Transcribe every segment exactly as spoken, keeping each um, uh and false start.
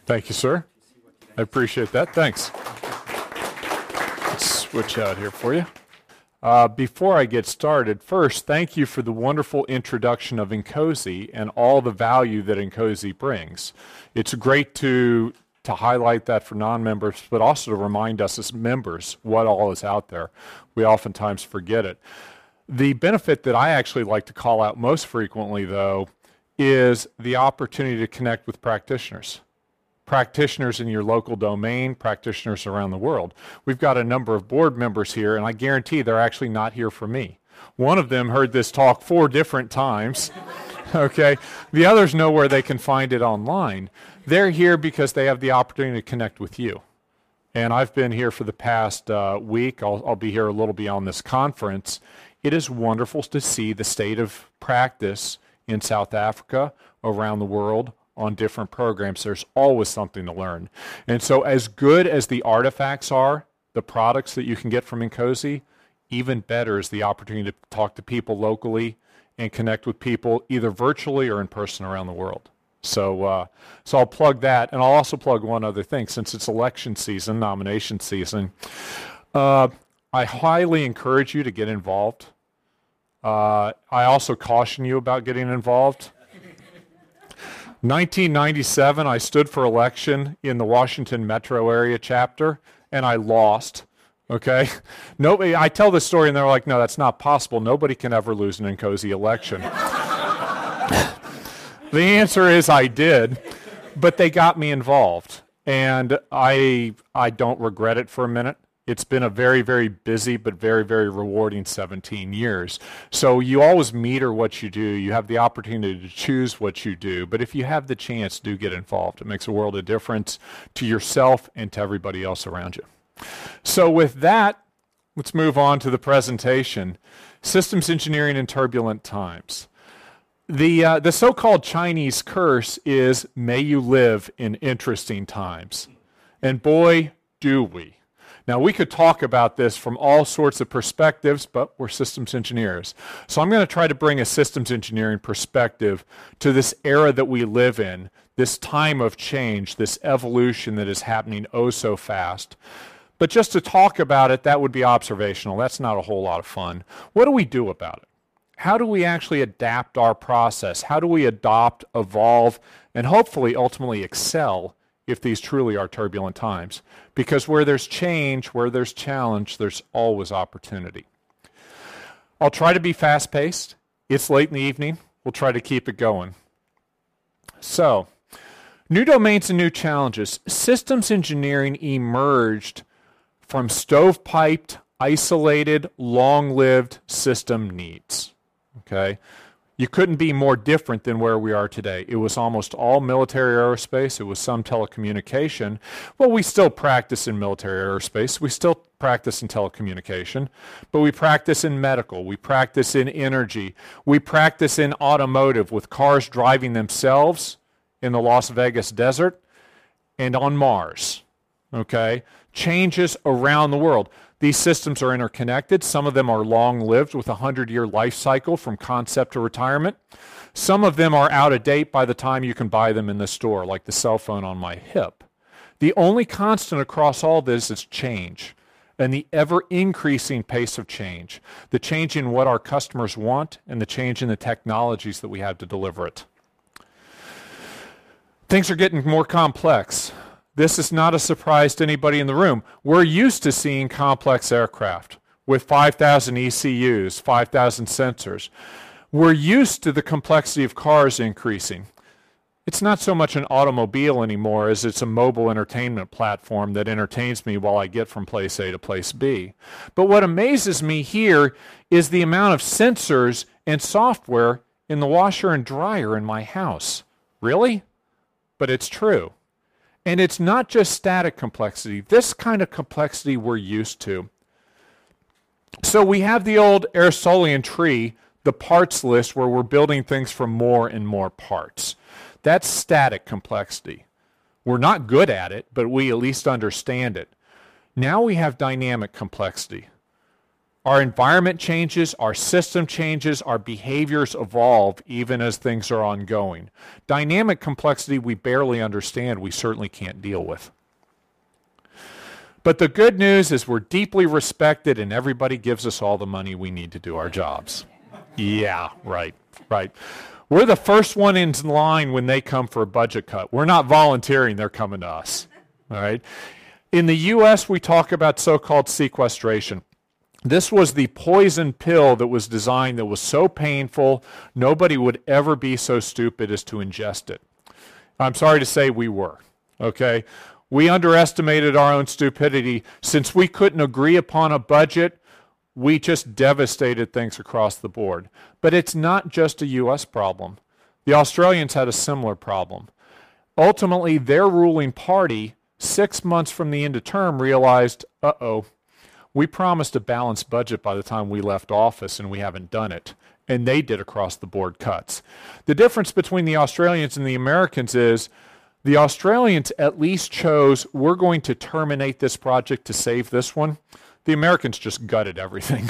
Thank you, sir. I appreciate that. Thanks. Let's switch out here for you. Uh, before I get started, first, thank you for the wonderful introduction of Incosi and all the value that Incosi brings. It's great to to highlight that for non-members, but also to remind us as members what all is out there. We oftentimes forget it. The benefit that I actually like to call out most frequently, though, is the opportunity to connect with practitioners. Practitioners in your local domain, practitioners around the world. We've got a number of board members here, and I guarantee they're actually not here for me. One of them heard this talk four different times. Okay, the others know where they can find it online. They're here because they have the opportunity to connect with you. And I've been here for the past uh, week. I'll, I'll be here a little beyond this conference. It is wonderful to see the state of practice in South Africa, around the world, on different programs. There's always something to learn. And so as good as the artifacts are, the products that you can get from Incosi, even better is the opportunity to talk to people locally and connect with people either virtually or in person around the world. So, uh, so I'll plug that, and I'll also plug one other thing. Since it's election season, nomination season, uh, I highly encourage you to get involved. Uh, I also caution you about getting involved. nineteen ninety-seven, I stood for election in the Washington metro area chapter, and I lost. Okay? Nobody, I tell this story, and they're like, no, that's not possible. Nobody can ever lose an Incosi election. The answer is I did, but they got me involved, and I I don't regret it for a minute. It's been a very, very busy but very, very rewarding seventeen years. So you always meter what you do. You have the opportunity to choose what you do. But if you have the chance, do get involved. It makes a world of difference to yourself and to everybody else around you. So with that, let's move on to the presentation. Systems Engineering in Turbulent Times. The, uh, the so-called Chinese curse is, may you live in interesting times. And boy, do we. Now, we could talk about this from all sorts of perspectives, but we're systems engineers. So I'm going to try to bring a systems engineering perspective to this era that we live in, this time of change, this evolution that is happening oh so fast. But just to talk about it, that would be observational. That's not a whole lot of fun. What do we do about it? How do we actually adapt our process? How do we adopt, evolve, and hopefully ultimately excel if these truly are turbulent times? Because where there's change, where there's challenge, there's always opportunity. I'll try to be fast-paced. It's late in the evening. We'll try to keep it going. So, new domains and new challenges. Systems engineering emerged from stovepiped, isolated, long-lived system needs. Okay? You couldn't be more different than where we are today. It was almost all military aerospace. It was some telecommunication. Well, we still practice in military aerospace. We still practice in telecommunication. But we practice in medical. We practice in energy. We practice in automotive with cars driving themselves in the Las Vegas desert and on Mars. Okay? Changes around the world. These systems are interconnected. Some of them are long-lived with a hundred-year life cycle from concept to retirement. Some of them are out of date by the time you can buy them in the store, like the cell phone on my hip. The only constant across all this is change and the ever-increasing pace of change, the change in what our customers want and the change in the technologies that we have to deliver it. Things are getting more complex. This is not a surprise to anybody in the room. We're used to seeing complex aircraft with five thousand E C Us, five thousand sensors. We're used to the complexity of cars increasing. It's not so much an automobile anymore as it's a mobile entertainment platform that entertains me while I get from place A to place B. But what amazes me here is the amount of sensors and software in the washer and dryer in my house. Really? But it's true. And it's not just static complexity. This kind of complexity we're used to. So we have the old Aristotelian tree, the parts list, where we're building things from more and more parts. That's static complexity. We're not good at it, but we at least understand it. Now we have dynamic complexity. Our environment changes, our system changes, our behaviors evolve even as things are ongoing. Dynamic complexity we barely understand, we certainly can't deal with. But the good news is we're deeply respected and everybody gives us all the money we need to do our jobs. Yeah, right, right. We're the first one in line when they come for a budget cut. We're not volunteering, they're coming to us. All right. In the U S, we talk about so-called sequestration. This was the poison pill that was designed that was so painful, nobody would ever be so stupid as to ingest it. I'm sorry to say we were, okay? We underestimated our own stupidity. Since we couldn't agree upon a budget, we just devastated things across the board. But it's not just a U S problem. The Australians had a similar problem. Ultimately, their ruling party, six months from the end of term, realized, uh-oh, we promised a balanced budget by the time we left office, and we haven't done it. And they did across-the-board cuts. The difference between the Australians and the Americans is the Australians at least chose, we're going to terminate this project to save this one. The Americans just gutted everything.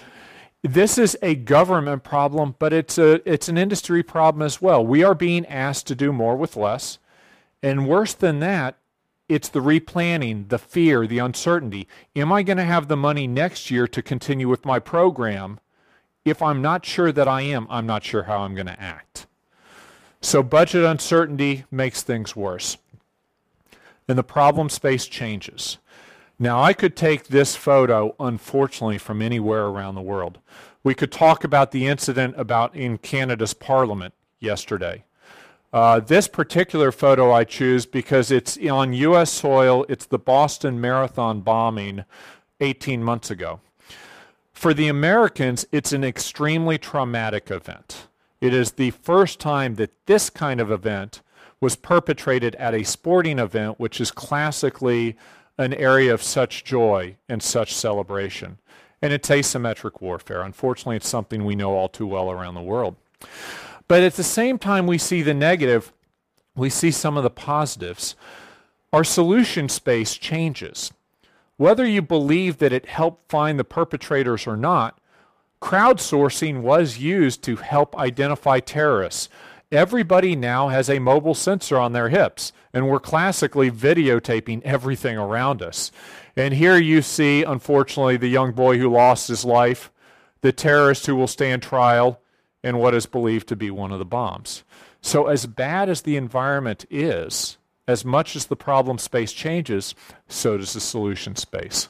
This is a government problem, but it's a it's an industry problem as well. We are being asked to do more with less. And worse than that, it's the replanning, the fear, the uncertainty. Am I going to have the money next year to continue with my program? If I'm not sure that I am, I'm not sure how I'm going to act. So budget uncertainty makes things worse. And the problem space changes. Now, I could take this photo, unfortunately, from anywhere around the world. We could talk about the incident about in Canada's Parliament yesterday. Uh, this particular photo I choose because it's on U S soil. It's the Boston Marathon bombing eighteen months ago. For the Americans, it's an extremely traumatic event. It is the first time that this kind of event was perpetrated at a sporting event, which is classically an area of such joy and such celebration. And it's asymmetric warfare. Unfortunately, it's something we know all too well around the world. But at the same time we see the negative, we see some of the positives. Our solution space changes. Whether you believe that it helped find the perpetrators or not, crowdsourcing was used to help identify terrorists. Everybody now has a mobile sensor on their hips, and we're classically videotaping everything around us. And here you see, unfortunately, the young boy who lost his life, the terrorist who will stand trial, and what is believed to be one of the bombs. So as bad as the environment is, as much as the problem space changes, so does the solution space.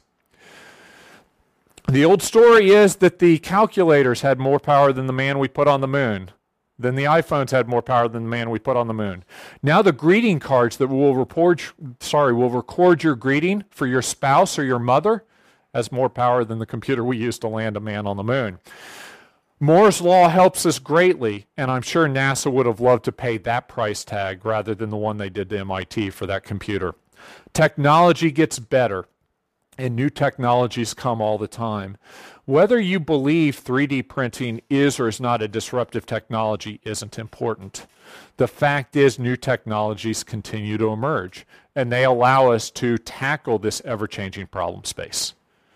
The old story is that the calculators had more power than the man we put on the moon. Then the iPhones had more power than the man we put on the moon. Now the greeting cards that will report, sorry, will record your greeting for your spouse or your mother has more power than the computer we used to land a man on the moon. Moore's Law helps us greatly, and I'm sure NASA would have loved to pay that price tag rather than the one they did to M I T for that computer. Technology gets better, and new technologies come all the time. Whether you believe three D printing is or is not a disruptive technology isn't important. The fact is new technologies continue to emerge, and they allow us to tackle this ever-changing problem space.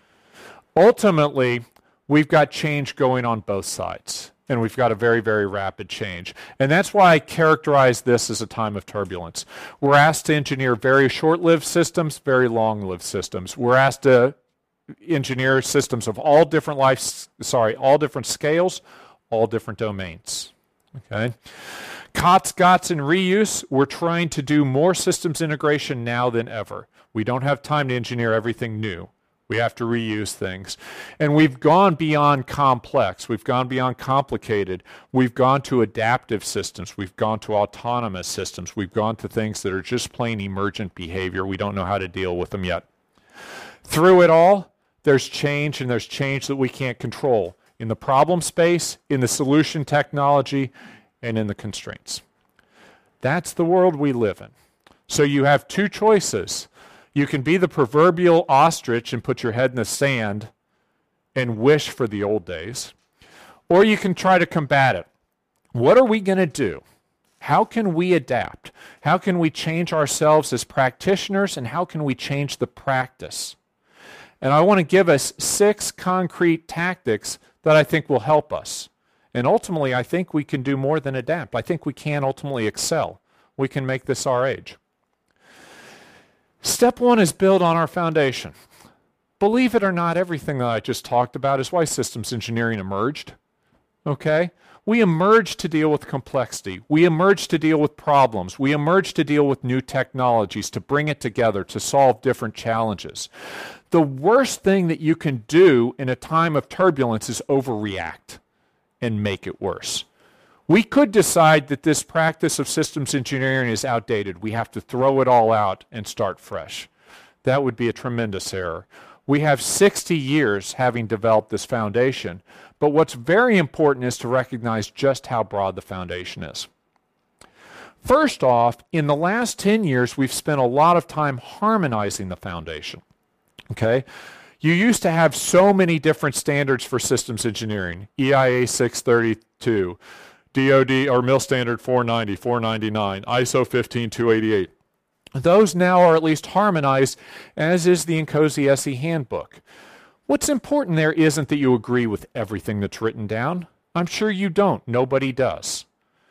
Ultimately, we've got change going on both sides, and we've got a very, very rapid change. And that's why I characterize this as a time of turbulence. We're asked to engineer very short-lived systems, very long-lived systems. We're asked to engineer systems of all different life, sorry, all different scales, all different domains. Okay. COTS, GOTS, and reuse, we're trying to do more systems integration now than ever. We don't have time to engineer everything new. We have to reuse things. And we've gone beyond complex. We've gone beyond complicated. We've gone to adaptive systems. We've gone to autonomous systems. We've gone to things that are just plain emergent behavior. We don't know how to deal with them yet. Through it all, there's change, and there's change that we can't control in the problem space, in the solution technology, and in the constraints. That's the world we live in. So you have two choices. You can be the proverbial ostrich and put your head in the sand and wish for the old days, or you can try to combat it. What are we going to do? How can we adapt? How can we change ourselves as practitioners, and how can we change the practice? And I want to give us six concrete tactics that I think will help us. And ultimately, I think we can do more than adapt. I think we can ultimately excel. We can make this our age. Step one is build on our foundation. Believe it or not, everything that I just talked about is why systems engineering emerged. Okay? We emerged to deal with complexity. We emerged to deal with problems. We emerged to deal with new technologies, to bring it together, to solve different challenges. The worst thing that you can do in a time of turbulence is overreact and make it worse. We could decide that this practice of systems engineering is outdated. We have to throw it all out and start fresh. That would be a tremendous error. We have sixty years having developed this foundation, but what's very important is to recognize just how broad the foundation is. First off, in the last ten years, we've spent a lot of time harmonizing the foundation. Okay? You used to have so many different standards for systems engineering. E I A six thirty-two, D O D or Mill Standard four ninety, four ninety-nine, I S O fifteen two eighty-eight. Those now are at least harmonized, as is the NCOSE S E handbook. What's important there isn't that you agree with everything that's written down. I'm sure you don't. Nobody does.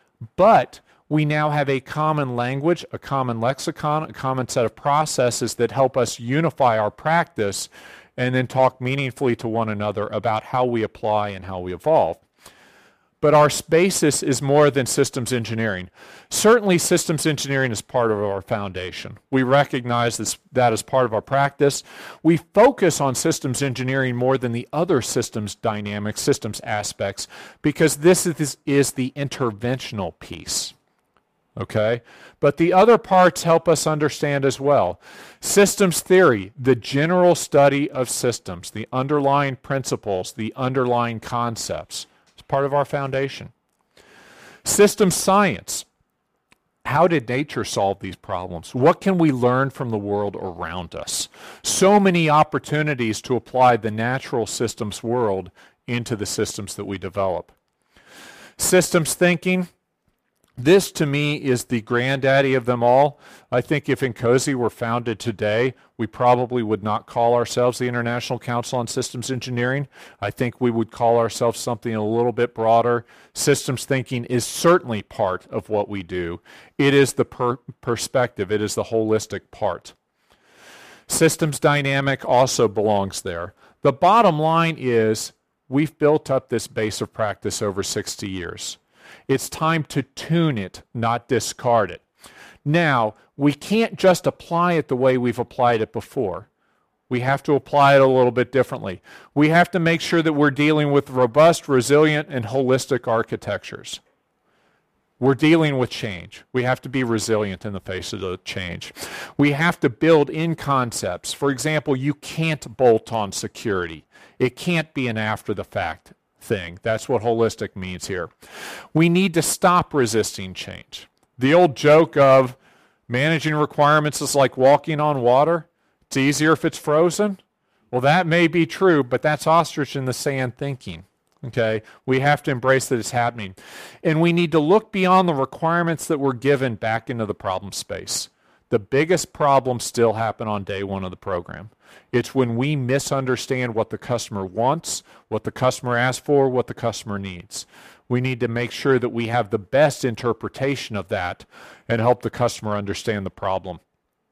But we now have a common language, a common lexicon, a common set of processes that help us unify our practice and then talk meaningfully to one another about how we apply and how we evolve. But our basis is more than systems engineering. Certainly systems engineering is part of our foundation. We recognize this, that as part of our practice. We focus on systems engineering more than the other systems dynamics, systems aspects, because this is, is the interventional piece. Okay? But the other parts help us understand as well. Systems theory, the general study of systems, the underlying principles, the underlying concepts, is part of our foundation. Systems science, how did nature solve these problems? What can we learn from the world around us? So many opportunities to apply the natural systems world into the systems that we develop. Systems thinking, this, to me, is the granddaddy of them all. I think if NCOSE were founded today, we probably would not call ourselves the International Council on Systems Engineering. I think we would call ourselves something a little bit broader. Systems thinking is certainly part of what we do. It is the per perspective. It is the holistic part. Systems dynamic also belongs there. The bottom line is we've built up this base of practice over sixty years. It's time to tune it, not discard it. Now, we can't just apply it the way we've applied it before. We have to apply it a little bit differently. We have to make sure that we're dealing with robust, resilient, and holistic architectures. We're dealing with change. We have to be resilient in the face of the change. We have to build in concepts. For example, you can't bolt on security. It can't be an after-the-fact thing. That's what holistic means here. We need to stop resisting change. The old joke of managing requirements is like walking on water. It's easier if it's frozen. Well, that may be true, but that's ostrich in the sand thinking. Okay, we have to embrace that it's happening. And we need to look beyond the requirements that were given back into the problem space. The biggest problems still happen on day one of the program. It's when we misunderstand what the customer wants, what the customer asks for, what the customer needs. We need to make sure that we have the best interpretation of that and help the customer understand the problem.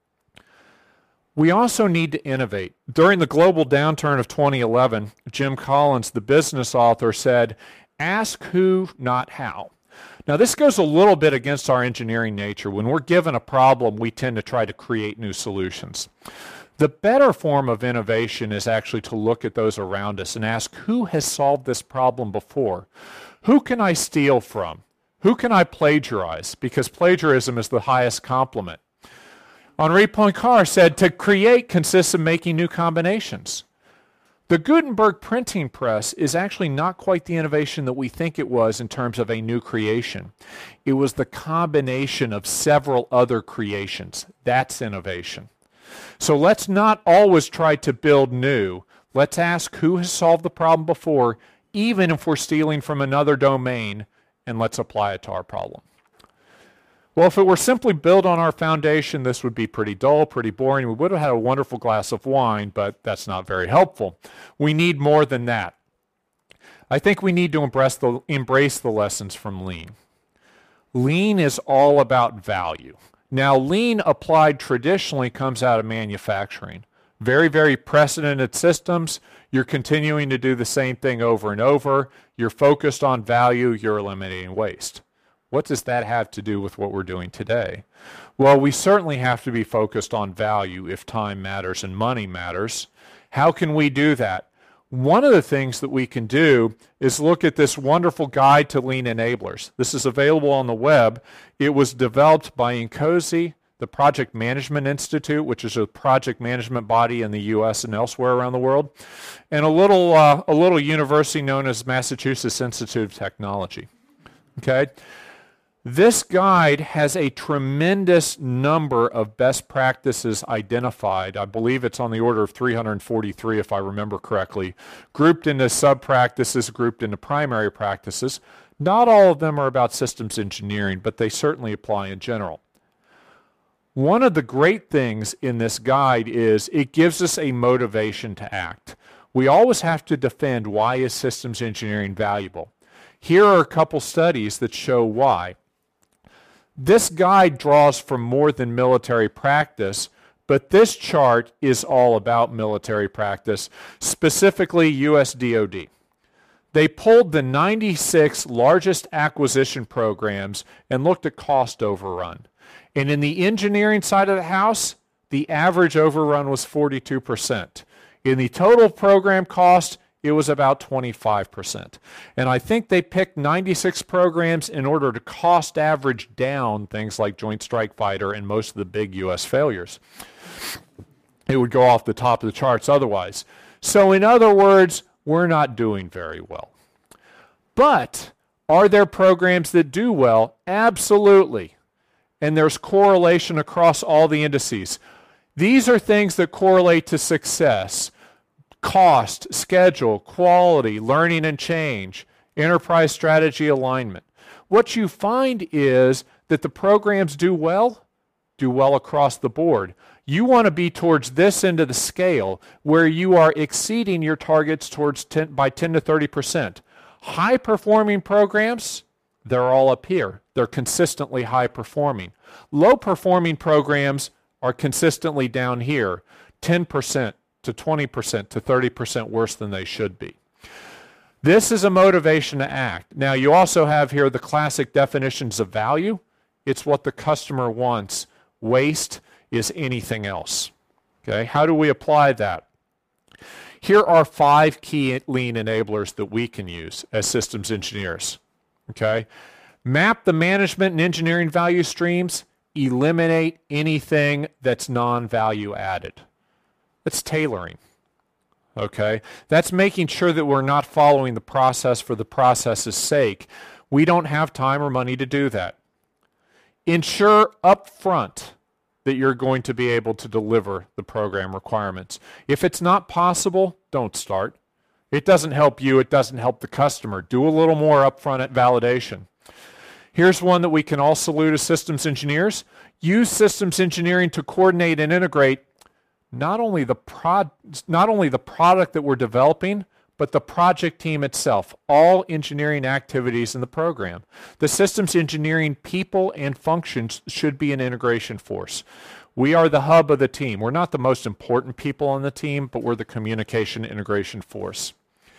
We also need to innovate. During the global downturn of twenty eleven, Jim Collins, the business author, said, "Ask who, not how." Now, this goes a little bit against our engineering nature. When we're given a problem, we tend to try to create new solutions. The better form of innovation is actually to look at those around us and ask, who has solved this problem before? Who can I steal from? Who can I plagiarize? Because plagiarism is the highest compliment. Henri Poincaré said, to create consists of making new combinations. The Gutenberg printing press is actually not quite the innovation that we think it was in terms of a new creation. It was the combination of several other creations. That's innovation. So let's not always try to build new. Let's ask who has solved the problem before, even if we're stealing from another domain, and let's apply it to our problem. Well, if it were simply built on our foundation, this would be pretty dull, pretty boring. We would have had a wonderful glass of wine, but that's not very helpful. We need more than that. I think we need to embrace the, embrace the lessons from Lean. Lean is all about value. Now, Lean applied traditionally comes out of manufacturing. Very, very precedented systems. You're continuing to do the same thing over and over. You're focused on value. You're eliminating waste. What does that have to do with what we're doing today? Well, we certainly have to be focused on value if time matters and money matters. How can we do that? One of the things that we can do is look at this wonderful guide to Lean enablers. This is available on the web. It was developed by INCOSE, the Project Management Institute, which is a project management body in the U S and elsewhere around the world, and a little, uh, a little university known as Massachusetts Institute of Technology. Okay? This guide has a tremendous number of best practices identified. I believe it's on the order of three hundred forty-three, if I remember correctly, grouped into sub-practices, grouped into primary practices. Not all of them are about systems engineering, but they certainly apply in general. One of the great things in this guide is it gives us a motivation to act. We always have to defend why is systems engineering valuable. Here are a couple studies that show why. This guide draws from more than military practice, but this chart is all about military practice, specifically U S D O D. They pulled the ninety-six largest acquisition programs and looked at cost overrun. And in the engineering side of the house, the average overrun was forty-two percent. In the total program cost, it was about twenty-five percent. And I think they picked ninety-six programs in order to cost average down things like Joint Strike Fighter and most of the big U S failures. It would go off the top of the charts otherwise. So in other words, we're not doing very well. But are there programs that do well? Absolutely. And there's correlation across all the indices. These are things that correlate to success. Cost, schedule, quality, learning and change, enterprise strategy alignment. What you find is that the programs do well, do well across the board. You want to be towards this end of the scale where you are exceeding your targets towards ten, by ten to thirty percent. High performing programs, they're all up here. They're consistently high performing. Low performing programs are consistently down here, ten percent to twenty percent to thirty percent worse than they should be. This is a motivation to act. Now, you also have here the classic definitions of value. It's what the customer wants. Waste is anything else. Okay, how do we apply that? Here are five key lean enablers that we can use as systems engineers. Okay, map the management and engineering value streams. Eliminate anything that's non-value added. That's tailoring. Okay, that's making sure that we're not following the process for the process's sake. We don't have time or money to do that. Ensure up front that you're going to be able to deliver the program requirements. If it's not possible, don't start. It doesn't help you, it doesn't help the customer. Do a little more upfront at validation. Here's one that we can all salute as systems engineers. Use systems engineering to coordinate and integrate not only the prod, not only the product that we're developing, but the project team itself, all engineering activities in the program. The systems engineering people and functions should be an integration force. We are the hub of the team. We're not the most important people on the team, but we're the communication integration force.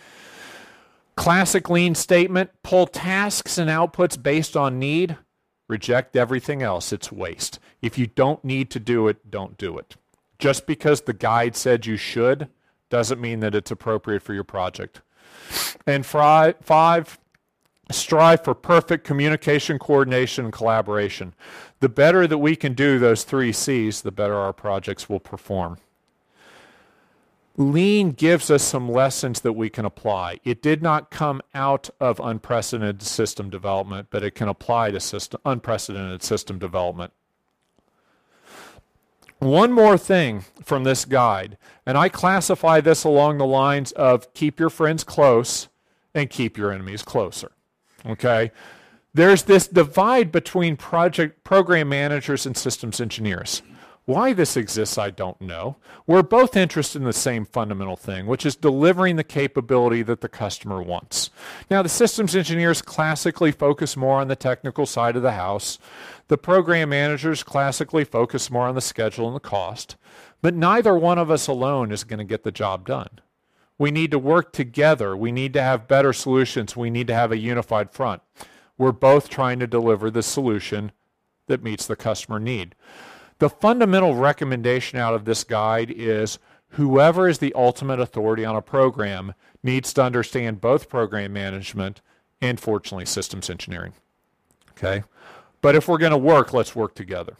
Classic lean statement, pull tasks and outputs based on need, reject everything else. It's waste. If you don't need to do it, don't do it. Just because the guide said you should doesn't mean that it's appropriate for your project. And five, strive for perfect communication, coordination, and collaboration. The better that we can do those three C's, the better our projects will perform. Lean gives us some lessons that we can apply. It did not come out of unprecedented system development, but it can apply to system, unprecedented system development. One more thing from this guide, and I classify this along the lines of keep your friends close and keep your enemies closer. Okay? There's this divide between project program managers and systems engineers. Why this exists, I don't know. We're both interested in the same fundamental thing, which is delivering the capability that the customer wants. Now, the systems engineers classically focus more on the technical side of the house. The program managers classically focus more on the schedule and the cost. But neither one of us alone is going to get the job done. We need to work together. We need to have better solutions. We need to have a unified front. We're both trying to deliver the solution that meets the customer need. The fundamental recommendation out of this guide is whoever is the ultimate authority on a program needs to understand both program management and, fortunately, systems engineering. Okay? But if we're going to work, let's work together.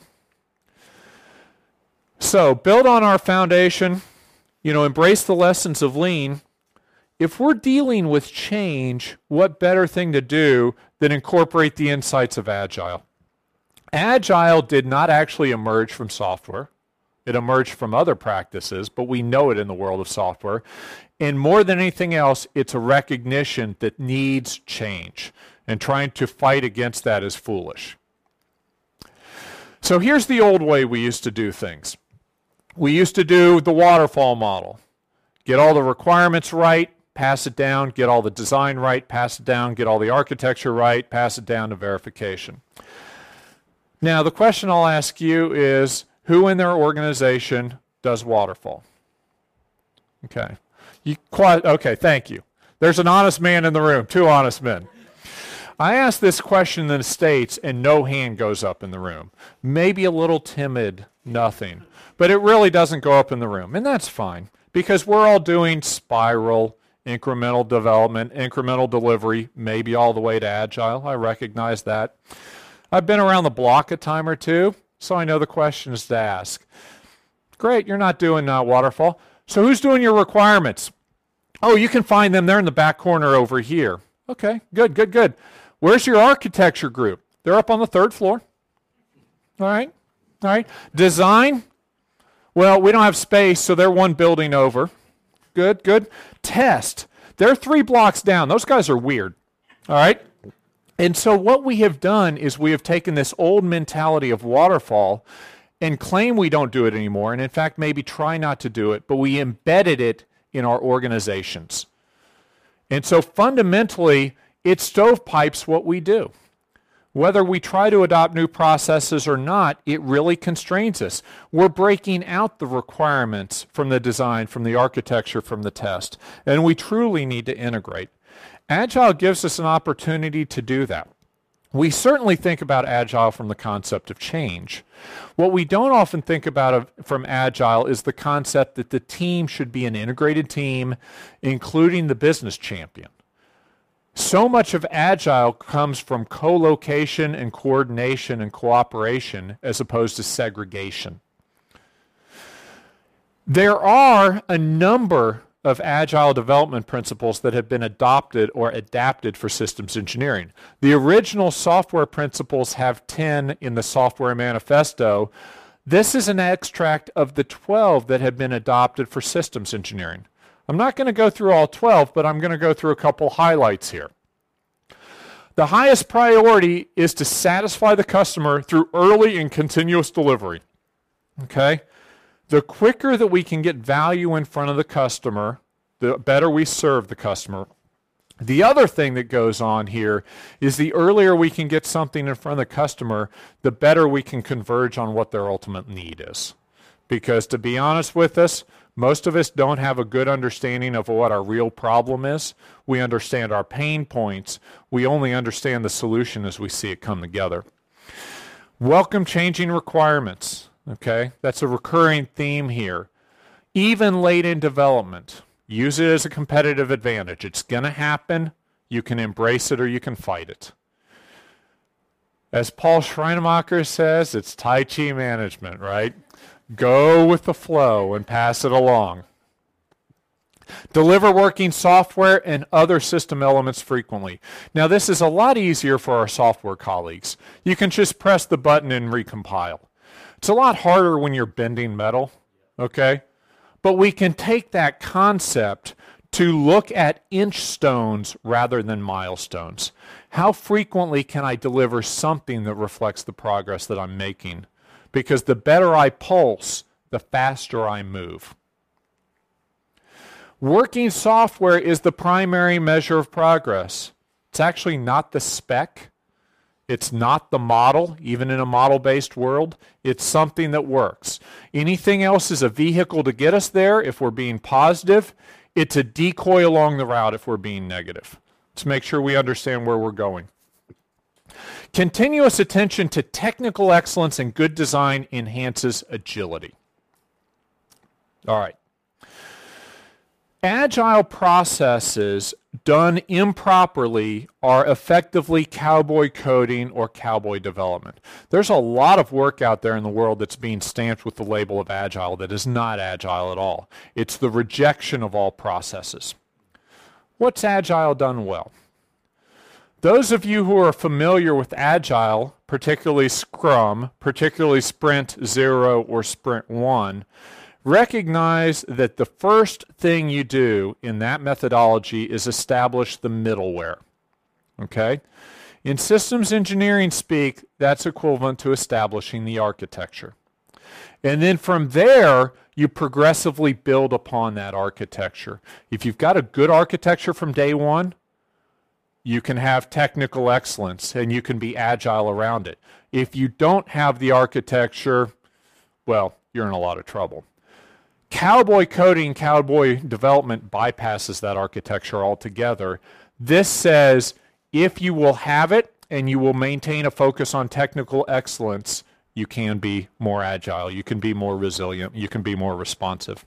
So, build on our foundation, you know, embrace the lessons of Lean. If we're dealing with change, what better thing to do than incorporate the insights of Agile? Agile did not actually emerge from software. It emerged from other practices, but we know it in the world of software. And more than anything else, it's a recognition that needs change. And trying to fight against that is foolish. So here's the old way we used to do things. We used to do the waterfall model. Get all the requirements right, pass it down, get all the design right, pass it down, get all the architecture right, pass it down to verification. Now, the question I'll ask you is, who in their organization does waterfall? Okay. You quite, okay, thank you. There's an honest man in the room, two honest men. I ask this question in the States, and no hand goes up in the room. Maybe a little timid, nothing. But it really doesn't go up in the room, and that's fine, because we're all doing spiral, incremental development, incremental delivery, maybe all the way to Agile. I recognize that. I've been around the block a time or two, so I know the questions to ask. Great, you're not doing uh, waterfall. So who's doing your requirements? Oh, you can find them there in the back corner over here. Okay, good, good, good. Where's your architecture group? They're up on the third floor. All right, all right. Design? Well, we don't have space, so they're one building over. Good, good. Test? They're three blocks down. Those guys are weird. All right? And so what we have done is we have taken this old mentality of waterfall and claim we don't do it anymore, and in fact maybe try not to do it, but we embedded it in our organizations. And so fundamentally, it stovepipes what we do. Whether we try to adopt new processes or not, it really constrains us. We're breaking out the requirements from the design, from the architecture, from the test, and we truly need to integrate. Agile gives us an opportunity to do that. We certainly think about Agile from the concept of change. What we don't often think about from Agile is the concept that the team should be an integrated team, including the business champion. So much of Agile comes from co-location and coordination and cooperation as opposed to segregation. There are a number of Agile development principles that have been adopted or adapted for systems engineering. The original software principles have ten in the Software Manifesto. This is an extract of the twelve that have been adopted for systems engineering. I'm not going to go through all twelve, but I'm going to go through a couple highlights here. The highest priority is to satisfy the customer through early and continuous delivery. Okay? The quicker that we can get value in front of the customer, the better we serve the customer. The other thing that goes on here is the earlier we can get something in front of the customer, the better we can converge on what their ultimate need is. Because to be honest with us, most of us don't have a good understanding of what our real problem is. We understand our pain points. We only understand the solution as we see it come together. Welcome changing requirements. Okay, that's a recurring theme here. Even late in development, use it as a competitive advantage. It's going to happen. You can embrace it or you can fight it. As Paul Schreinermacher says, it's Tai Chi management, right? Go with the flow and pass it along. Deliver working software and other system elements frequently. Now, this is a lot easier for our software colleagues. You can just press the button and recompile. It's a lot harder when you're bending metal, okay? But we can take that concept, to look at inch stones rather than milestones. How frequently can I deliver something that reflects the progress that I'm making? Because the better I pulse, the faster I move. Working software is the primary measure of progress. It's actually not the spec. It's not the model, even in a model-based world. It's something that works. Anything else is a vehicle to get us there if we're being positive. It's a decoy along the route if we're being negative. Let's make sure we understand where we're going. Continuous attention to technical excellence and good design enhances agility. All right. Agile processes done improperly are effectively cowboy coding or cowboy development. There's a lot of work out there in the world that's being stamped with the label of agile that is not agile at all. It's the rejection of all processes. What's agile done well? Those of you who are familiar with agile, particularly Scrum, particularly Sprint Zero or Sprint One, recognize that the first thing you do in that methodology is establish the middleware. Okay? In systems engineering speak, that's equivalent to establishing the architecture. And then from there, you progressively build upon that architecture. If you've got a good architecture from day one, you can have technical excellence and you can be agile around it. If you don't have the architecture, well, you're in a lot of trouble. Cowboy coding, cowboy development bypasses that architecture altogether. This says if you will have it and you will maintain a focus on technical excellence, you can be more agile, you can be more resilient, you can be more responsive.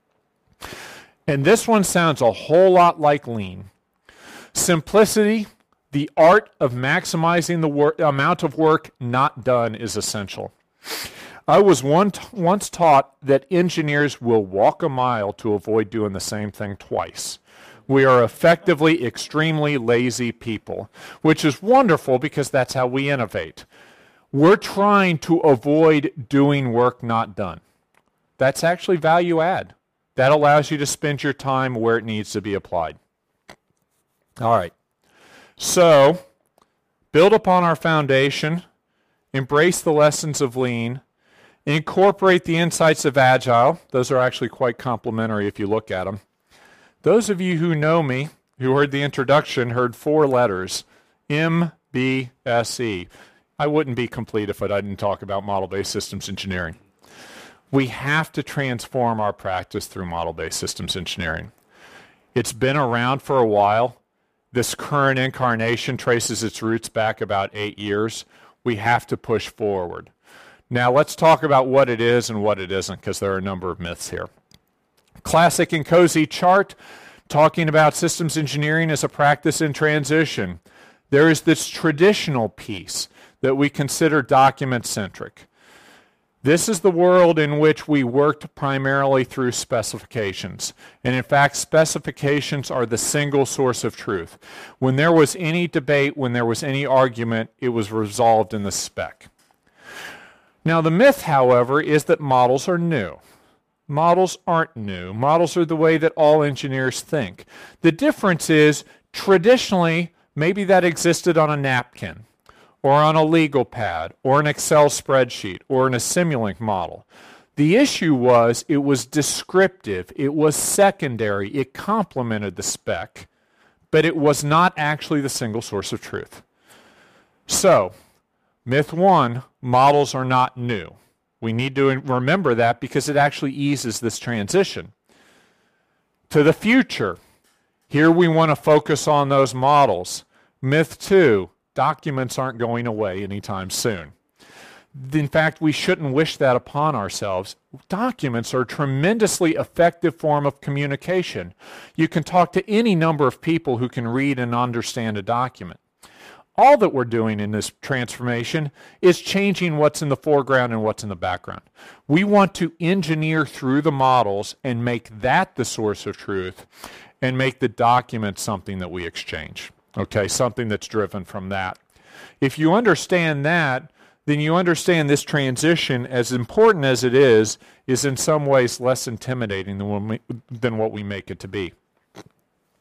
And this one sounds a whole lot like lean. Simplicity, the art of maximizing the wor- amount of work not done is essential. I was one t- once taught that engineers will walk a mile to avoid doing the same thing twice. We are effectively extremely lazy people, which is wonderful because that's how we innovate. We're trying to avoid doing work not done. That's actually value add. That allows you to spend your time where it needs to be applied. All right. So, build upon our foundation, embrace the lessons of lean, incorporate the insights of agile. Those are actually quite complementary if you look at them. Those of you who know me, who heard the introduction, heard four letters, M B S E. I wouldn't be complete if I didn't talk about model-based systems engineering. We have to transform our practice through model-based systems engineering. It's been around for a while. This current incarnation traces its roots back about eight years. We have to push forward. Now let's talk about what it is and what it isn't, because there are a number of myths here. Classic and cozy chart talking about systems engineering as a practice in transition. There is this traditional piece that we consider document-centric. This is the world in which we worked primarily through specifications. And in fact, specifications are the single source of truth. When there was any debate, when there was any argument, it was resolved in the spec. Now the myth, however, is that models are new. Models aren't new. Models are the way that all engineers think. The difference is, traditionally, maybe that existed on a napkin, or on a legal pad, or an Excel spreadsheet, or in a Simulink model. The issue was it was descriptive, it was secondary, it complemented the spec, but it was not actually the single source of truth. So, myth one, models are not new. We need to remember that because it actually eases this transition. To the future, here we want to focus on those models. Myth two, documents aren't going away anytime soon. In fact, we shouldn't wish that upon ourselves. Documents are a tremendously effective form of communication. You can talk to any number of people who can read and understand a document. All that we're doing in this transformation is changing what's in the foreground and what's in the background. We want to engineer through the models and make that the source of truth and make the document something that we exchange. Okay, something that's driven from that. If you understand that, then you understand this transition, as important as it is, is in some ways less intimidating than, when we, than what we make it to be.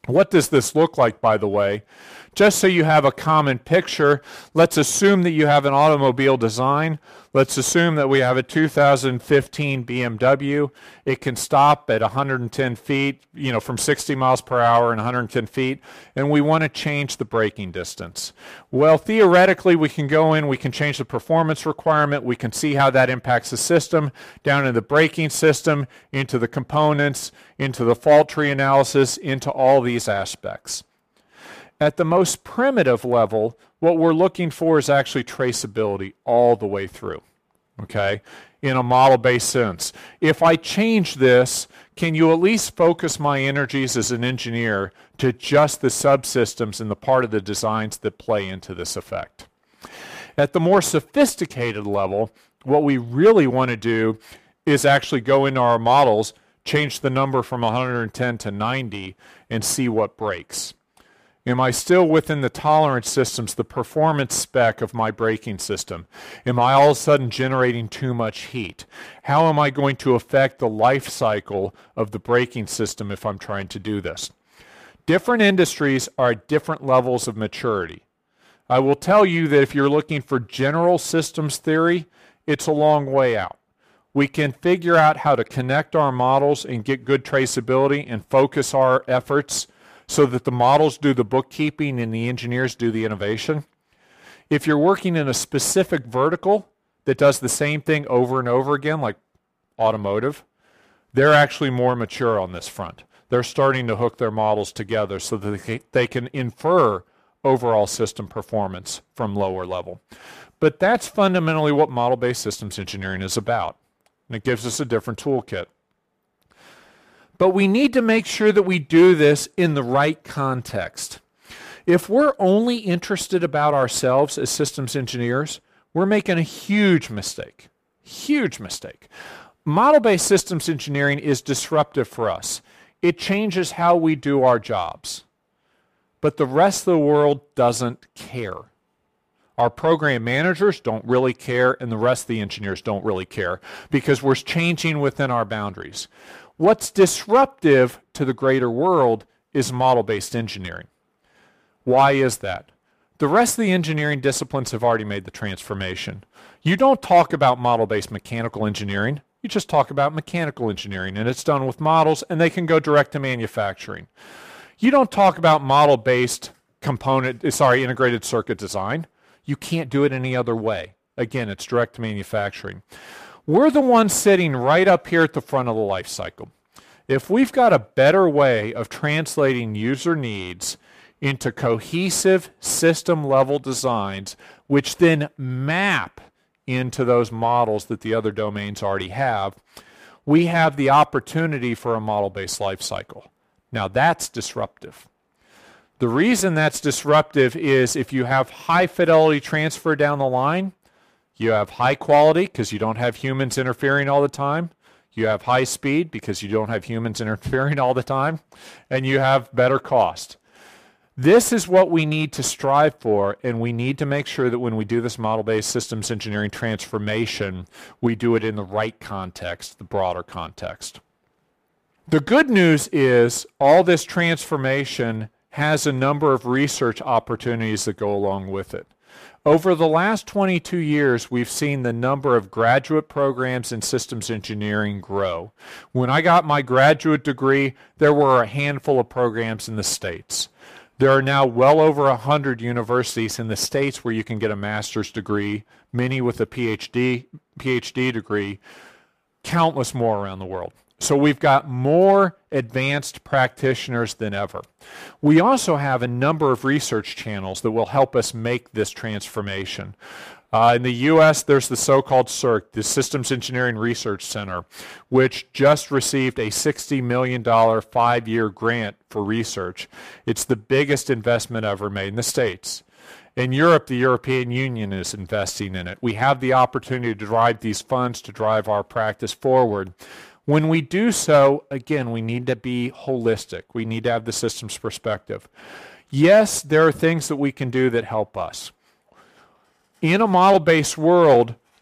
What does this look like, by the way? Just so you have a common picture, let's assume that you have an automobile design. Let's assume that we have a two thousand fifteen B M W. It can stop at one hundred ten feet, you know, from sixty miles per hour and one hundred ten feet, and we want to change the braking distance. Well, theoretically, we can go in, we can change the performance requirement, we can see how that impacts the system, down in the braking system, into the components, into the fault tree analysis, into all these aspects. At the most primitive level, what we're looking for is actually traceability all the way through, okay, in a model-based sense. If I change this, can you at least focus my energies as an engineer to just the subsystems and the part of the designs that play into this effect? At the more sophisticated level, what we really want to do is actually go into our models, change the number from one hundred ten to ninety, and see what breaks. Am I still within the tolerance systems, the performance spec of my braking system? Am I all of a sudden generating too much heat? How am I going to affect the life cycle of the braking system if I'm trying to do this? Different industries are at different levels of maturity. I will tell you that if you're looking for general systems theory, it's a long way out. We can figure out how to connect our models and get good traceability and focus our efforts so that the models do the bookkeeping and the engineers do the innovation. If you're working in a specific vertical that does the same thing over and over again, like automotive, they're actually more mature on this front. They're starting to hook their models together so that they can infer overall system performance from lower level. But that's fundamentally what model-based systems engineering is about. And it gives us a different toolkit. But we need to make sure that we do this in the right context. If we're only interested about ourselves as systems engineers, we're making a huge mistake. Huge mistake. Model-based systems engineering is disruptive for us. It changes how we do our jobs. But the rest of the world doesn't care. Our program managers don't really care, and the rest of the engineers don't really care because we're changing within our boundaries. What's disruptive to the greater world is model-based engineering. Why is that? The rest of the engineering disciplines have already made the transformation. You don't talk about model-based mechanical engineering. You just talk about mechanical engineering, and it's done with models, and they can go direct to manufacturing. You don't talk about model-based component, sorry, integrated circuit design. You can't do it any other way. Again, it's direct to manufacturing. We're the ones sitting right up here at the front of the life cycle. If we've got a better way of translating user needs into cohesive system-level designs, which then map into those models that the other domains already have, we have the opportunity for a model-based life cycle. Now that's disruptive. The reason that's disruptive is if you have high fidelity transfer down the line, you have high quality because you don't have humans interfering all the time. You have high speed because you don't have humans interfering all the time. And you have better cost. This is what we need to strive for, and we need to make sure that when we do this model-based systems engineering transformation, we do it in the right context, the broader context. The good news is all this transformation has a number of research opportunities that go along with it. Over the last twenty-two years, we've seen the number of graduate programs in systems engineering grow. When I got my graduate degree, there were a handful of programs in the States. There are now well over one hundred universities in the States where you can get a master's degree, many with a PhD, PhD degree, countless more around the world. So we've got more advanced practitioners than ever. We also have a number of research channels that will help us make this transformation. Uh, in the U S, there's the so-called C E R C, the Systems Engineering Research Center, which just received a sixty million dollars five-year grant for research. It's the biggest investment ever made in the States. In Europe, the European Union is investing in it. We have the opportunity to drive these funds to drive our practice forward. When we do so, again, we need to be holistic. We need to have the systems perspective. Yes, there are things that we can do that help us. In a model-based world,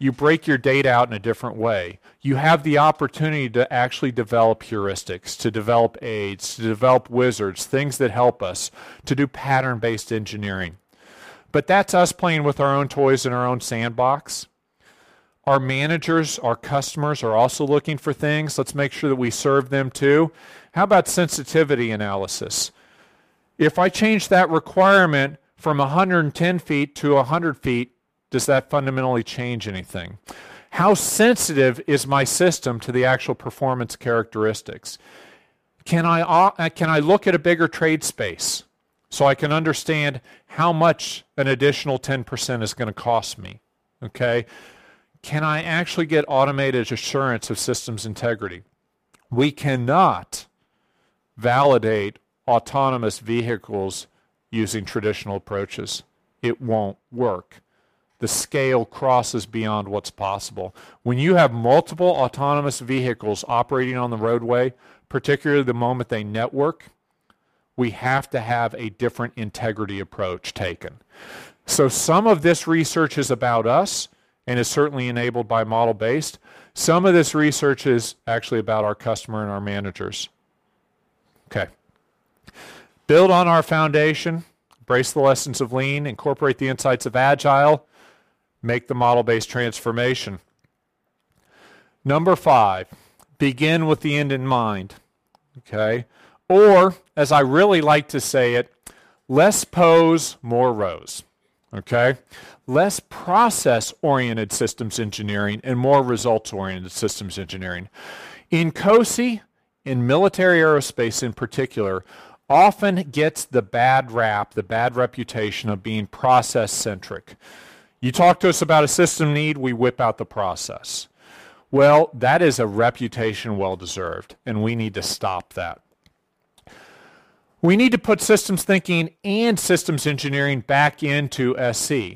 you break your data out in a different way. You have the opportunity to actually develop heuristics, to develop aids, to develop wizards, things that help us, to do pattern-based engineering. But that's us playing with our own toys in our own sandbox. Our managers, our customers are also looking for things. Let's make sure that we serve them too. How about sensitivity analysis? If I change that requirement from one hundred ten feet to one hundred feet, does that fundamentally change anything? How sensitive is my system to the actual performance characteristics? Can I, uh, can I look at a bigger trade space so I can understand how much an additional ten percent is going to cost me? Okay. Can I actually get automated assurance of systems integrity? We cannot validate autonomous vehicles using traditional approaches. It won't work. The scale crosses beyond what's possible. When you have multiple autonomous vehicles operating on the roadway, particularly the moment they network, we have to have a different integrity approach taken. So some of this research is about us and is certainly enabled by model-based. Some of this research is actually about our customer and our managers. Okay. Build on our foundation, embrace the lessons of Lean, incorporate the insights of Agile, make the model-based transformation. Number five, begin with the end in mind. Okay? Or, as I really like to say it, less pose, more rows. Okay? Less process-oriented systems engineering and more results-oriented systems engineering. In COSI, in military aerospace in particular, often gets the bad rap, the bad reputation of being process-centric. You talk to us about a system need, we whip out the process. Well, that is a reputation well-deserved, and we need to stop that. We need to put systems thinking and systems engineering back into S C.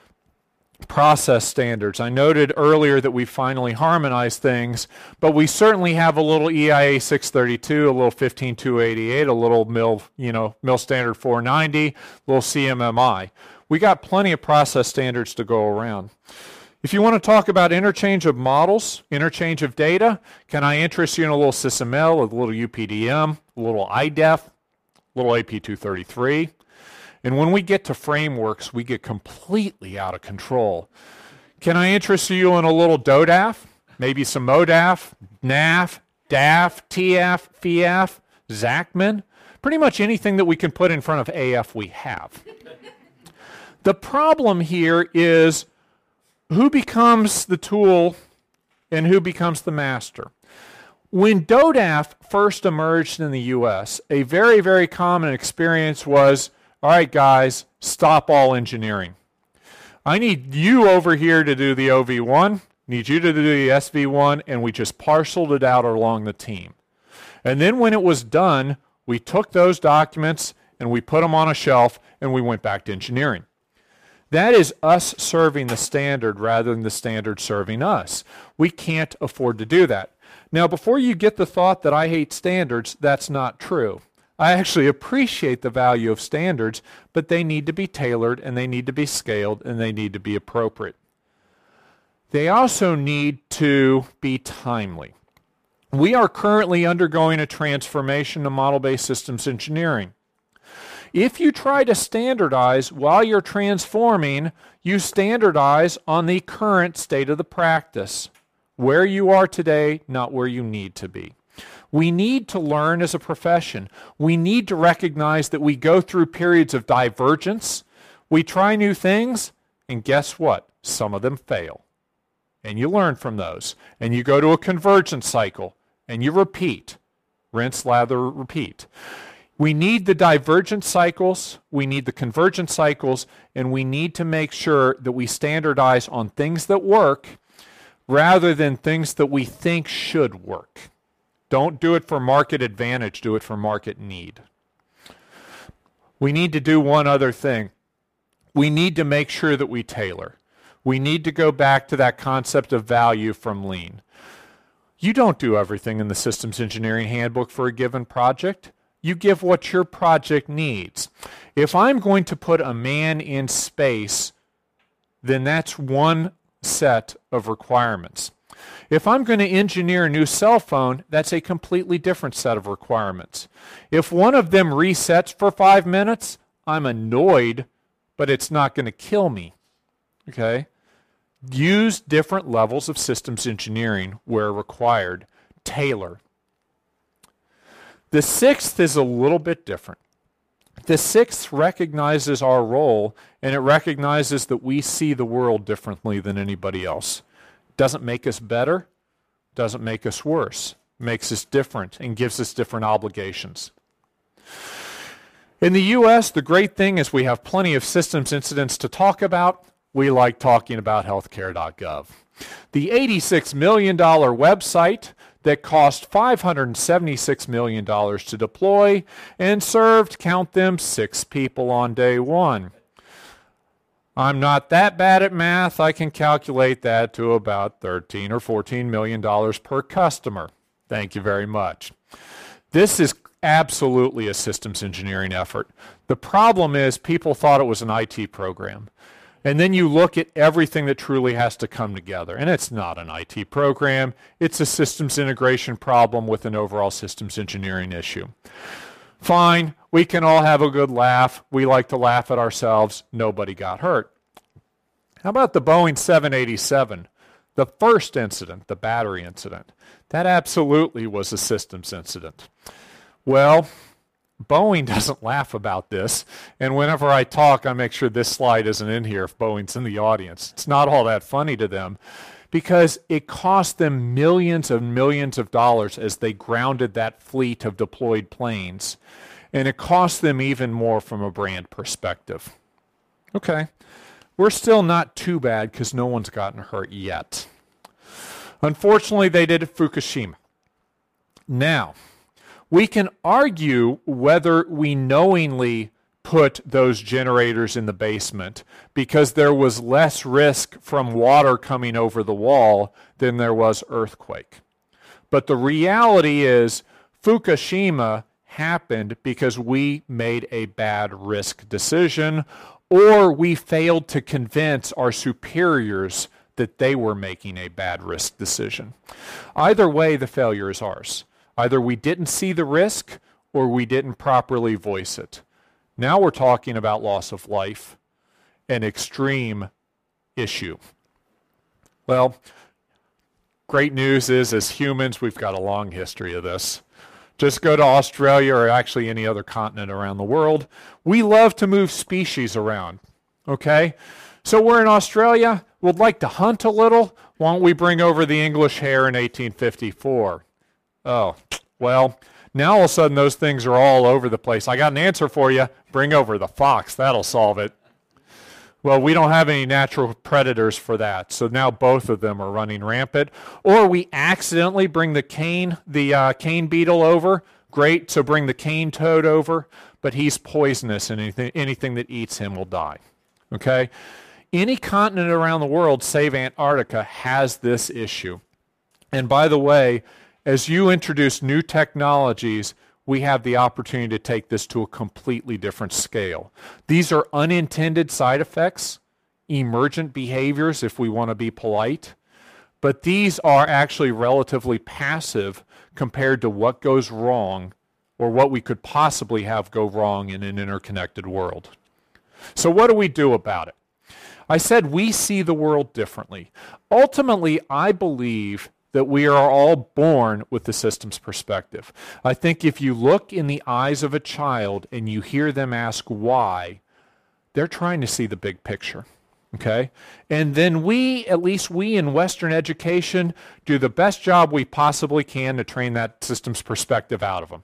Process standards. I noted earlier that we finally harmonized things, but we certainly have a little E I A six thirty-two, a little fifteen two eighty-eight, a little MIL, you know, MIL standard four ninety, a little C M M I. We got plenty of process standards to go around. If you want to talk about interchange of models, interchange of data, can I interest you in a little SysML, a little U P D M, a little I D E F, a little A P two thirty-three? And when we get to frameworks, we get completely out of control. Can I interest you in a little D O D A F, maybe some M O D A F, N A F, D A F, T F, F I F, Zachman? Pretty much anything that we can put in front of A F we have. The problem here is who becomes the tool and who becomes the master. When D O D A F first emerged in the U S, a very, very common experience was, all right, guys, stop all engineering. I need you over here to do the O V one, need you to do the S V one, and we just parceled it out along the team. And then when it was done, we took those documents and we put them on a shelf and we went back to engineering. That is us serving the standard rather than the standard serving us. We can't afford to do that. Now, before you get the thought that I hate standards, that's not true. I actually appreciate the value of standards, but they need to be tailored and they need to be scaled and they need to be appropriate. They also need to be timely. We are currently undergoing a transformation to model-based systems engineering. If you try to standardize while you're transforming, you standardize on the current state of the practice. Where you are today, not where you need to be. We need to learn as a profession. We need to recognize that we go through periods of divergence. We try new things, and guess what? Some of them fail. And you learn from those. And you go to a convergence cycle, and you repeat. Rinse, lather, repeat. We need the divergent cycles, we need the convergent cycles, and we need to make sure that we standardize on things that work rather than things that we think should work. Don't do it for market advantage, do it for market need. We need to do one other thing. We need to make sure that we tailor. We need to go back to that concept of value from Lean. You don't do everything in the systems engineering handbook for a given project. You give what your project needs. If I'm going to put a man in space, then that's one set of requirements. If I'm going to engineer a new cell phone, that's a completely different set of requirements. If one of them resets for five minutes, I'm annoyed, but it's not going to kill me. Okay? Use different levels of systems engineering where required. Tailor. The sixth is a little bit different. The sixth recognizes our role, and it recognizes that we see the world differently than anybody else. Doesn't make us better, doesn't make us worse. Makes us different and gives us different obligations. In the U S, the great thing is we have plenty of systems incidents to talk about. We like talking about healthcare dot gov. The eighty-six million dollars website that cost five hundred seventy-six million dollars to deploy and served, count them, six people on day one. I'm not that bad at math. I can calculate that to about thirteen or fourteen million dollars per customer. Thank you very much. This is absolutely a systems engineering effort. The problem is people thought it was an I T program. And then you look at everything that truly has to come together. And it's not an I T program. It's a systems integration problem with an overall systems engineering issue. Fine, we can all have a good laugh. We like to laugh at ourselves. Nobody got hurt. How about the Boeing seven eighty-seven? The first incident, the battery incident. That absolutely was a systems incident. Well, Boeing doesn't laugh about this, and whenever I talk, I make sure this slide isn't in here if Boeing's in the audience. It's not all that funny to them because it cost them millions and millions of dollars as they grounded that fleet of deployed planes, and it cost them even more from a brand perspective. Okay, we're still not too bad because no one's gotten hurt yet. Unfortunately, they did at Fukushima. Now, we can argue whether we knowingly put those generators in the basement because there was less risk from water coming over the wall than there was earthquake. But the reality is Fukushima happened because we made a bad risk decision or we failed to convince our superiors that they were making a bad risk decision. Either way, the failure is ours. Either we didn't see the risk or we didn't properly voice it. Now we're talking about loss of life, an extreme issue. Well, great news is as humans, we've got a long history of this. Just go to Australia or actually any other continent around the world. We love to move species around, okay? So we're in Australia, we'd like to hunt a little. Why don't we bring over the English hare in eighteen fifty-four? Oh, well, now all of a sudden those things are all over the place. I got an answer for you. Bring over the fox. That'll solve it. Well, we don't have any natural predators for that, so now both of them are running rampant. Or we accidentally bring the cane, the uh, cane beetle over. Great, so bring the cane toad over, but he's poisonous, and anything, anything that eats him will die. Okay? Any continent around the world, save Antarctica, has this issue. And by the way, as you introduce new technologies, we have the opportunity to take this to a completely different scale. These are unintended side effects, emergent behaviors if we want to be polite, but these are actually relatively passive compared to what goes wrong or what we could possibly have go wrong in an interconnected world. So what do we do about it? I said we see the world differently. Ultimately, I believe that we are all born with the systems perspective. I think if you look in the eyes of a child and you hear them ask why, they're trying to see the big picture, okay? And then we, at least we in Western education, do the best job we possibly can to train that systems perspective out of them.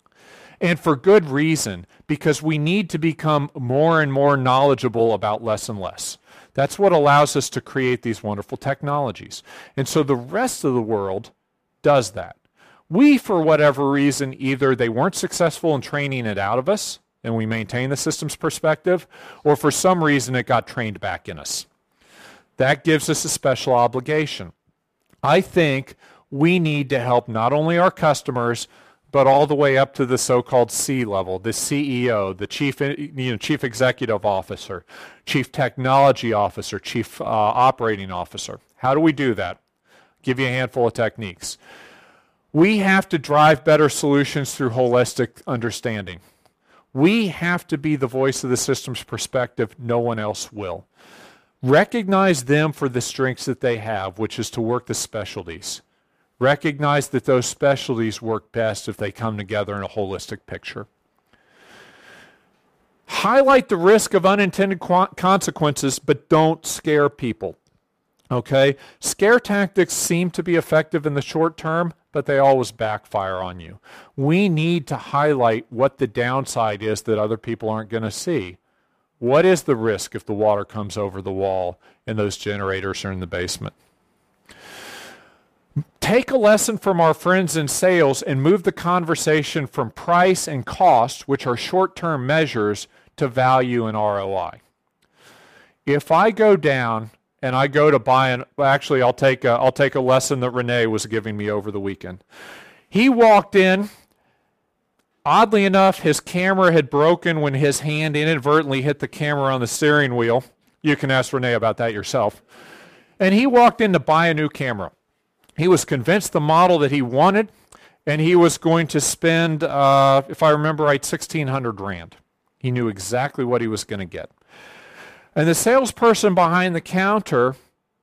And for good reason, because we need to become more and more knowledgeable about less and less. That's what allows us to create these wonderful technologies. And so the rest of the world does that. We, for whatever reason, either they weren't successful in training it out of us, and we maintain the systems perspective, or for some reason it got trained back in us. That gives us a special obligation. I think we need to help not only our customers, but all the way up to the so-called C level, the C E O, the chief, you know, chief executive officer, chief technology officer, chief uh, operating officer. How do we do that? Give you a handful of techniques. We have to drive better solutions through holistic understanding. We have to be the voice of the system's perspective. No one else will. Recognize them for the strengths that they have, which is to work the specialties. Recognize that those specialties work best if they come together in a holistic picture. Highlight the risk of unintended consequences, but don't scare people. Okay? Scare tactics seem to be effective in the short term, but they always backfire on you. We need to highlight what the downside is that other people aren't going to see. What is the risk if the water comes over the wall and those generators are in the basement? Take a lesson from our friends in sales and move the conversation from price and cost, which are short-term measures, to value and R O I. If I go down and I go to buy an, actually I'll take a, I'll take a lesson that Renee was giving me over the weekend. He walked in. Oddly enough, his camera had broken when his hand inadvertently hit the camera on the steering wheel. You can ask Renee about that yourself. And he walked in to buy a new camera. He was convinced the model that he wanted, and he was going to spend, uh, if I remember right, sixteen hundred rand. He knew exactly what he was going to get. And the salesperson behind the counter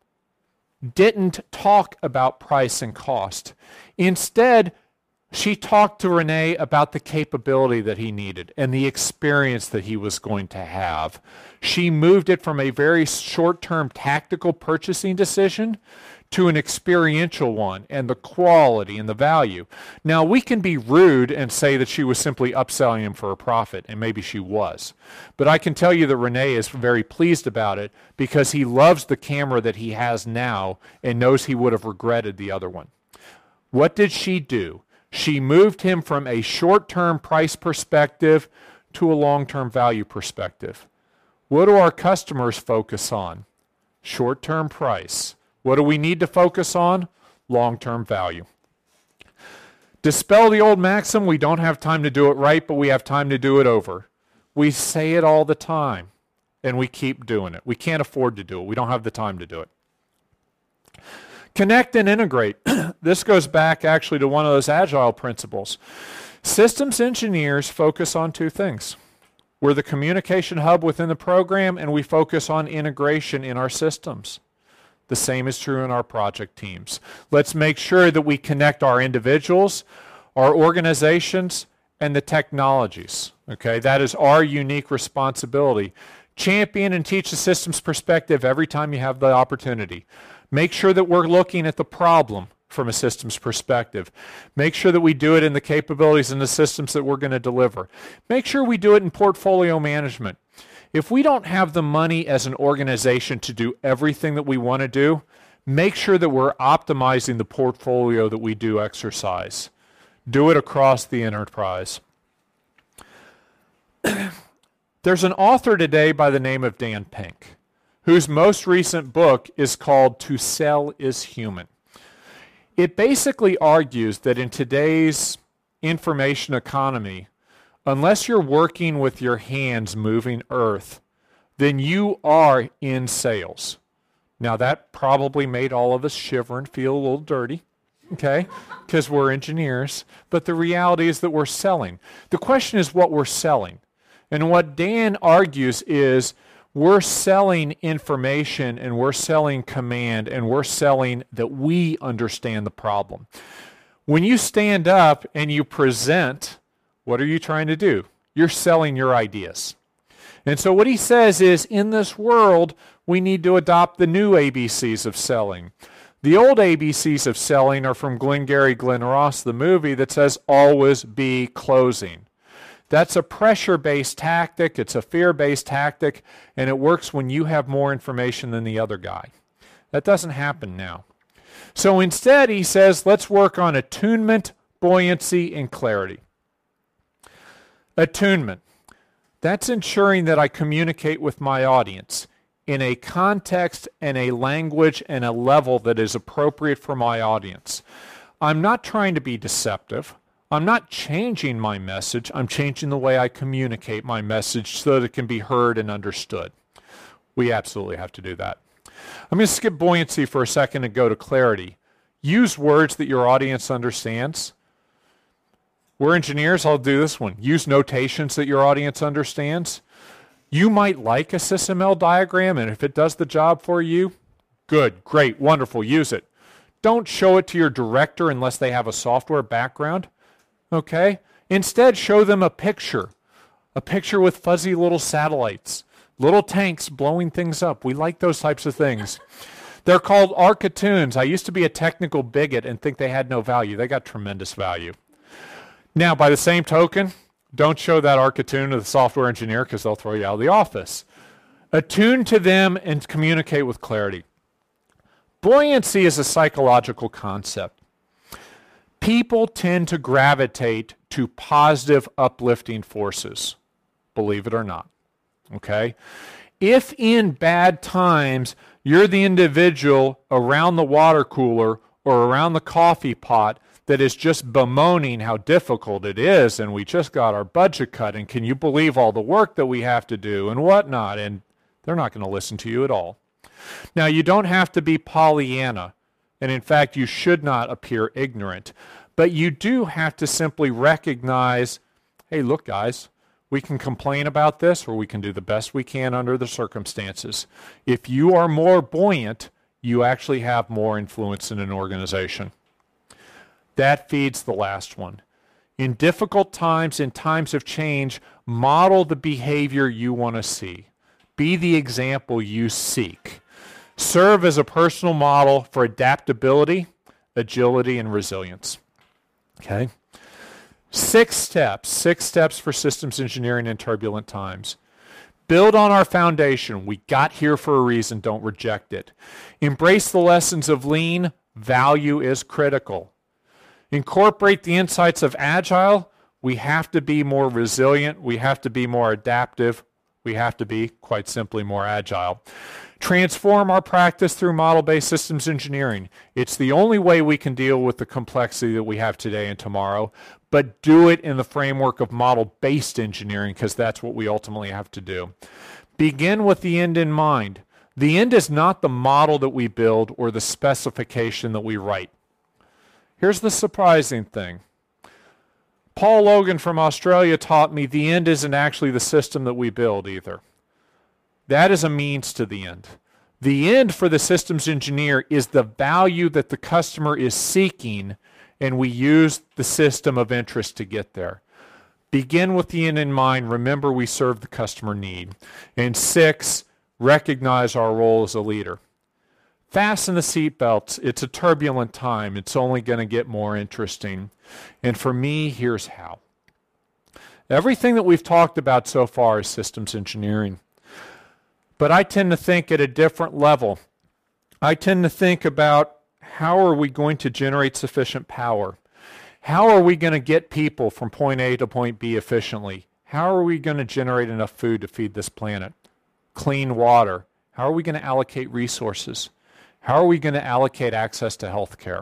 didn't talk about price and cost. Instead, she talked to Renee about the capability that he needed and the experience that he was going to have. She moved it from a very short-term tactical purchasing decision to an experiential one, and the quality and the value. Now, we can be rude and say that she was simply upselling him for a profit, and maybe she was. But I can tell you that Renee is very pleased about it because he loves the camera that he has now and knows he would have regretted the other one. What did she do? She moved him from a short-term price perspective to a long-term value perspective. What do our customers focus on? Short-term price. What do we need to focus on? Long-term value. Dispel the old maxim, we don't have time to do it right, but we have time to do it over. We say it all the time, and we keep doing it. We can't afford to do it. We don't have the time to do it. Connect and integrate. This goes back actually to one of those agile principles. Systems engineers focus on two things. We're the communication hub within the program, and we focus on integration in our systems. The same is true in our project teams. Let's make sure that we connect our individuals, our organizations, and the technologies. Okay, that is our unique responsibility. Champion and teach the systems perspective every time you have the opportunity. Make sure that we're looking at the problem from a systems perspective. Make sure that we do it in the capabilities and the systems that we're going to deliver. Make sure we do it in portfolio management. If we don't have the money as an organization to do everything that we want to do, make sure that we're optimizing the portfolio that we do exercise. Do it across the enterprise. There's an author today by the name of Dan Pink, whose most recent book is called To Sell is Human. It basically argues that in today's information economy, unless you're working with your hands moving earth, then you are in sales. Now, that probably made all of us shiver and feel a little dirty, okay, because we're engineers. But the reality is that we're selling. The question is what we're selling. And what Dan argues is we're selling information and we're selling command and we're selling that we understand the problem. When you stand up and you present, what are you trying to do? You're selling your ideas. And so what he says is, in this world, we need to adopt the new A B Cs of selling. The old A B Cs of selling are from Glengarry Glen Ross, the movie, that says, always be closing. That's a pressure-based tactic. It's a fear-based tactic, and it works when you have more information than the other guy. That doesn't happen now. So instead, he says, let's work on attunement, buoyancy, and clarity. Attunement. That's ensuring that I communicate with my audience in a context and a language and a level that is appropriate for my audience. I'm not trying to be deceptive. I'm not changing my message. I'm changing the way I communicate my message so that it can be heard and understood. We absolutely have to do that. I'm going to skip buoyancy for a second and go to clarity. Use words that your audience understands. We're engineers, I'll do this one. Use notations that your audience understands. You might like a SysML diagram, and if it does the job for you, good, great, wonderful, use it. Don't show it to your director unless they have a software background, okay? Instead, show them a picture, a picture with fuzzy little satellites, little tanks blowing things up. We like those types of things. They're called Architunes. I used to be a technical bigot and think they had no value. They got tremendous value. Now, by the same token, don't show that Architune to the software engineer because they'll throw you out of the office. Attune to them and communicate with clarity. Buoyancy is a psychological concept. People tend to gravitate to positive, uplifting forces, believe it or not. Okay? If in bad times you're the individual around the water cooler or around the coffee pot that is just bemoaning how difficult it is, and we just got our budget cut, and can you believe all the work that we have to do and whatnot, and they're not going to listen to you at all. Now, you don't have to be Pollyanna, and in fact, you should not appear ignorant, but you do have to simply recognize, hey, look, guys, we can complain about this, or we can do the best we can under the circumstances. If you are more buoyant, you actually have more influence in an organization. That feeds the last one. In difficult times, in times of change, model the behavior you want to see. Be the example you seek. Serve as a personal model for adaptability, agility, and resilience. Okay? Six steps. Six steps for systems engineering in turbulent times. Build on our foundation. We got here for a reason. Don't reject it. Embrace the lessons of lean. Value is critical. Incorporate the insights of Agile. We have to be more resilient. We have to be more adaptive. We have to be, quite simply, more agile. Transform our practice through model-based systems engineering. It's the only way we can deal with the complexity that we have today and tomorrow, but do it in the framework of model-based engineering because that's what we ultimately have to do. Begin with the end in mind. The end is not the model that we build or the specification that we write. Here's the surprising thing. Paul Logan from Australia taught me the end isn't actually the system that we build either. That is a means to the end. The end for the systems engineer is the value that the customer is seeking, and we use the system of interest to get there. Begin with the end in mind. Remember, we serve the customer need. And six, recognize our role as a leader. Fasten the seatbelts. It's a turbulent time. It's only going to get more interesting. And for me, here's how. Everything that we've talked about so far is systems engineering. But I tend to think at a different level. I tend to think about how are we going to generate sufficient power? How are we going to get people from point A to point B efficiently? How are we going to generate enough food to feed this planet? Clean water. How are we going to allocate resources? How are we going to allocate access to health care?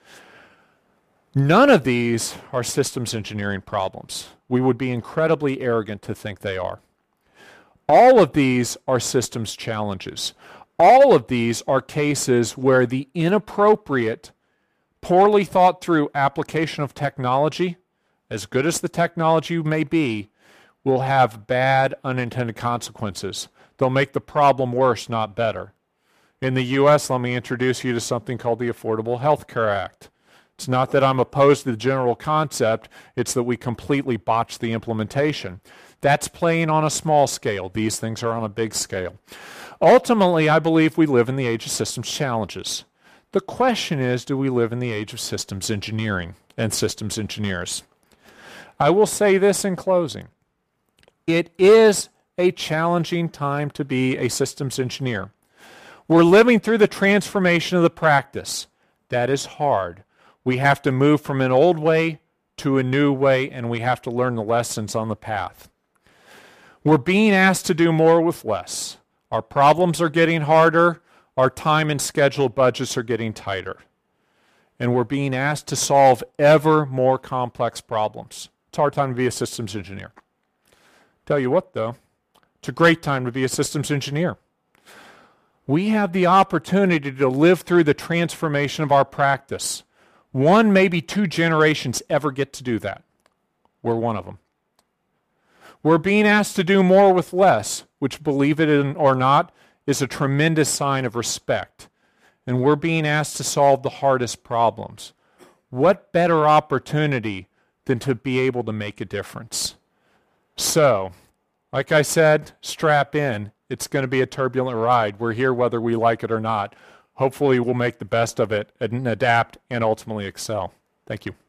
None of these are systems engineering problems. We would be incredibly arrogant to think they are. All of these are systems challenges. All of these are cases where the inappropriate, poorly thought through application of technology, as good as the technology may be, will have bad unintended consequences. They'll make the problem worse, not better. In the U S, let me introduce you to something called the Affordable Health Care Act. It's not that I'm opposed to the general concept, it's that we completely botched the implementation. That's playing on a small scale. These things are on a big scale. Ultimately, I believe we live in the age of systems challenges. The question is, do we live in the age of systems engineering and systems engineers? I will say this in closing. It is a challenging time to be a systems engineer. We're living through the transformation of the practice. That is hard. We have to move from an old way to a new way, and we have to learn the lessons on the path. We're being asked to do more with less. Our problems are getting harder. Our time and schedule budgets are getting tighter. and we're being asked to solve ever more complex problems. It's a hard time to be a systems engineer. Tell you what, though, it's a great time to be a systems engineer. We have the opportunity to live through the transformation of our practice. One, maybe two generations ever get to do that. We're one of them. We're being asked to do more with less, which, believe it or not, is a tremendous sign of respect. And we're being asked to solve the hardest problems. What better opportunity than to be able to make a difference? So, like I said, strap in. It's going to be a turbulent ride. We're here whether we like it or not. Hopefully we'll make the best of it and adapt and ultimately excel. Thank you.